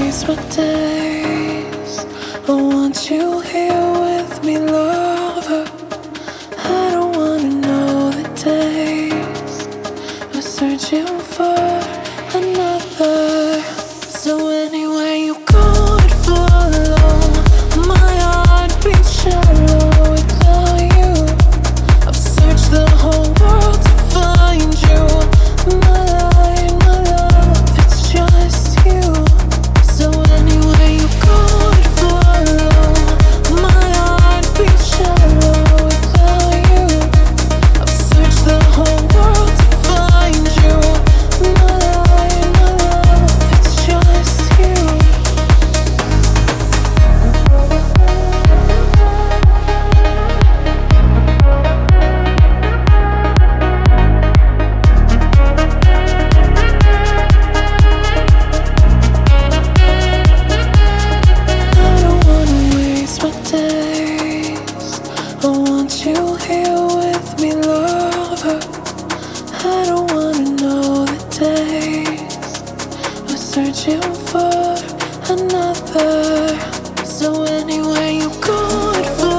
waste my days. I want you here with me, lover. I don't wanna know the days we're searching for another. So anywhere you go, I'd follow. My heart beats shallow without you. I've searched the whole world to find you. My life, my love, it's just you. So anywhere you go, I'd follow. My heart beats shallow without you. I've searched the whole world to find you. My life, my love, it's just you. I don't wanna waste my days. I want you here with me, lover. I don't wanna know the days we're searching for another. So anywhere you go, I'd follow.